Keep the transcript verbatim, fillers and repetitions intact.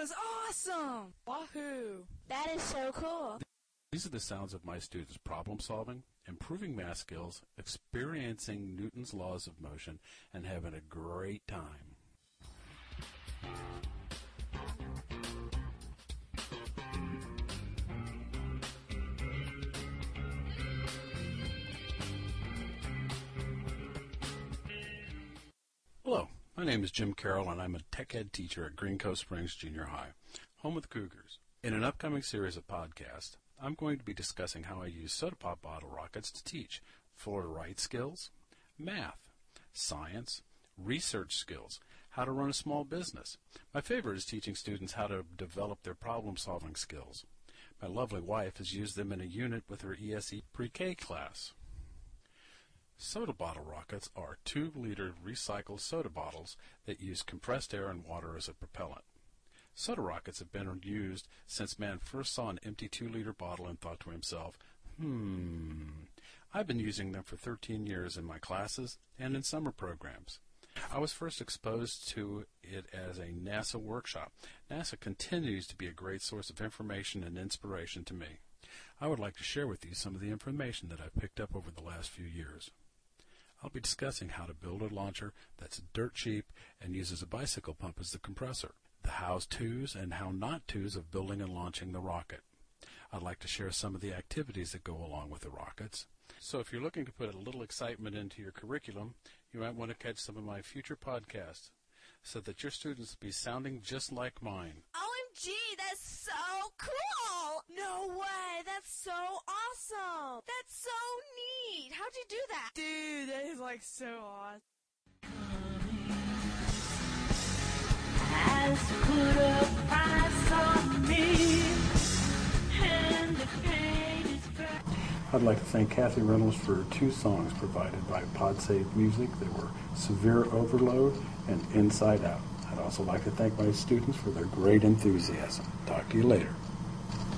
was awesome! Wahoo! That is so cool. These are the sounds of my students problem solving, improving math skills, experiencing Newton's laws of motion, and having a great time. Hello, my name is Jim Carroll, and I'm a tech ed teacher at Green Cove Springs Junior High, home of the Cougars. In an upcoming series of podcasts, I'm going to be discussing how I use soda pop bottle rockets to teach floor to right skills, math, science, research skills, how to run a small business. My favorite is teaching students how to develop their problem-solving skills. My lovely wife has used them in a unit with her E S E pre-K class. Soda bottle rockets are two-liter recycled soda bottles that use compressed air and water as a propellant. Soda rockets have been used since man first saw an empty two-liter bottle and thought to himself, hmm, I've been using them for thirteen years in my classes and in summer programs. I was first exposed to it as a NASA workshop. NASA continues to be a great source of information and inspiration to me. I would like to share with you some of the information that I've picked up over the last few years. I'll be discussing how to build a launcher that's dirt cheap and uses a bicycle pump as the compressor, the how-tos and how-not-tos of building and launching the rocket. I'd like to share some of the activities that go along with the rockets. So if you're looking to put a little excitement into your curriculum, you might want to catch some of my future podcasts so that your students will be sounding just like mine. O M G, that's so cool! No way, that's so awesome! That's so neat! How'd you do that? Dude, that is like so awesome. Has put a price on me, and the pain is fair. I'd like to thank Kathy Reynolds for two songs provided by PodSave Music. They were Severe Overload and Inside Out. I'd also like to thank my students for their great enthusiasm. Talk to you later.